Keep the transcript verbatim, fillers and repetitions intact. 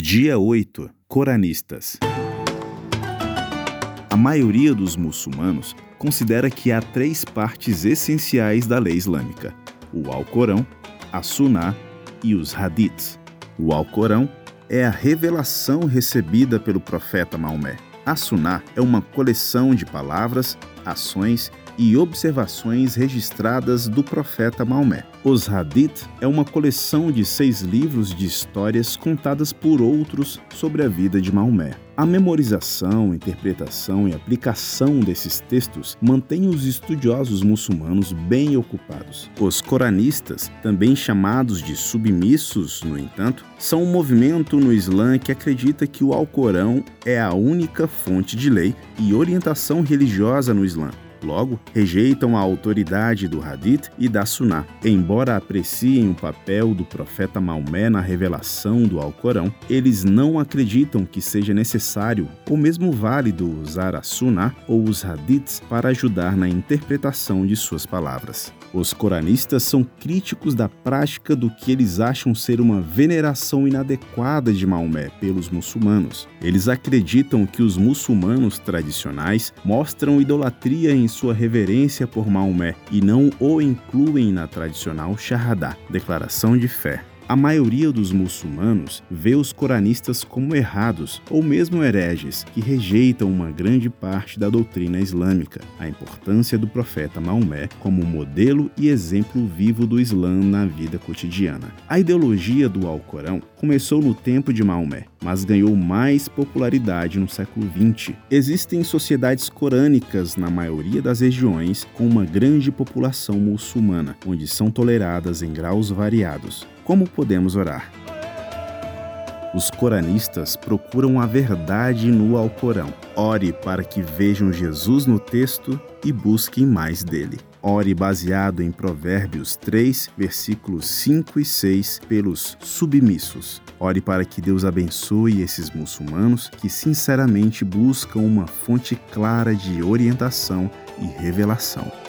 Dia oito. Coranistas. A maioria dos muçulmanos considera que há três partes essenciais da lei islâmica: o Alcorão, a Suná e os Hadiths. O Alcorão é a revelação recebida pelo profeta Maomé. A Suná é uma coleção de palavras, ações e observações registradas do profeta Maomé. Os Hadith é uma coleção de seis livros de histórias contadas por outros sobre a vida de Maomé. A memorização, interpretação e aplicação desses textos mantém os estudiosos muçulmanos bem ocupados. Os coranistas, também chamados de submissos, no entanto, são um movimento no Islã que acredita que o Alcorão é a única fonte de lei e orientação religiosa no Islã. Logo, rejeitam a autoridade do Hadith e da Suná. Embora apreciem o papel do profeta Maomé na revelação do Alcorão, eles não acreditam que seja necessário ou mesmo válido usar a Suná ou os Hadiths para ajudar na interpretação de suas palavras. Os coranistas são críticos da prática do que eles acham ser uma veneração inadequada de Maomé pelos muçulmanos. Eles acreditam que os muçulmanos tradicionais mostram idolatria em sua reverência por Maomé e não o incluem na tradicional Shahadá, declaração de fé. A maioria dos muçulmanos vê os coranistas como errados ou mesmo hereges, que rejeitam uma grande parte da doutrina islâmica, a importância do profeta Maomé como modelo e exemplo vivo do Islã na vida cotidiana. A ideologia do Alcorão começou no tempo de Maomé, mas ganhou mais popularidade no século vinte. Existem sociedades corânicas na maioria das regiões com uma grande população muçulmana, onde são toleradas em graus variados. Como podemos orar? Os coranistas procuram a verdade no Alcorão. Ore para que vejam Jesus no texto e busquem mais dele. Ore baseado em Provérbios três, versículos cinco e seis, pelos submissos. Ore para que Deus abençoe esses muçulmanos que sinceramente buscam uma fonte clara de orientação e revelação.